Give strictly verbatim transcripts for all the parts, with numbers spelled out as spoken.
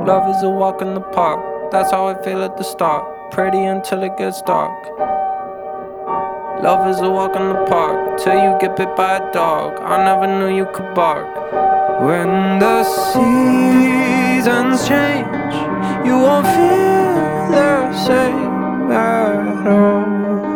Love is a walk in the park, that's how I feel at the start. Pretty until it gets dark. Love is a walk in the park, till you get bit by a dog. I never knew you could bark. When the seasons change, you won't feel the same at all.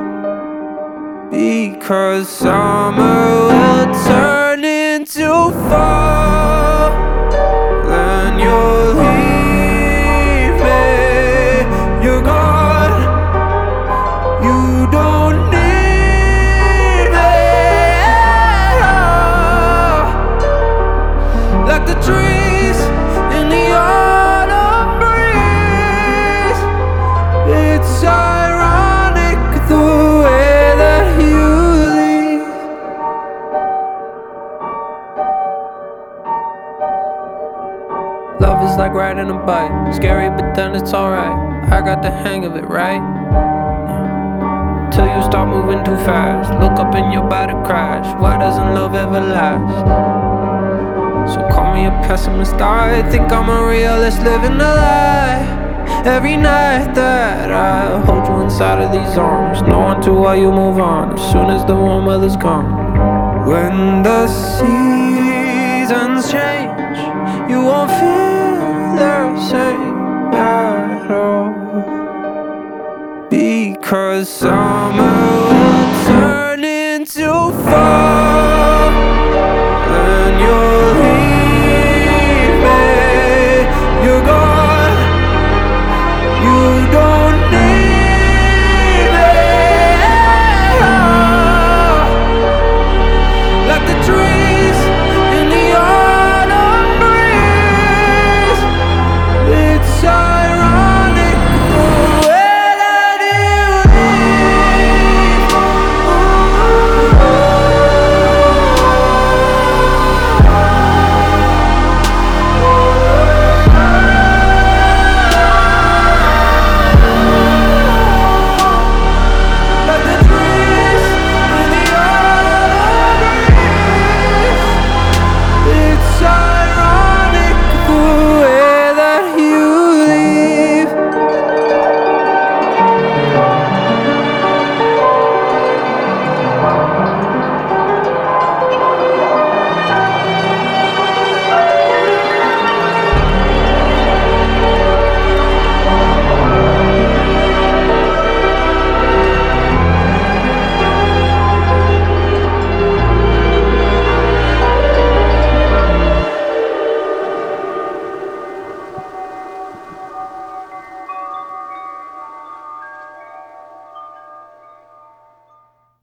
Because summer will turn into fall, then you'll leave me. You're gone, you don't need me at all. Like the trees in the autumn breeze, it's ironic the way that you leave. Love is like riding a bike, scary but then it's alright. I got the hang of it, right? Till you start moving too fast, look up and you're about to crash. Why doesn't love ever last? So call me a pessimist, I think I'm a realist living a lie. Every night that I hold you inside of these arms, no one to why you move on as soon as the warm weather's gone. When the seasons change, you won't feel the same at all. Because summer will turn into fall.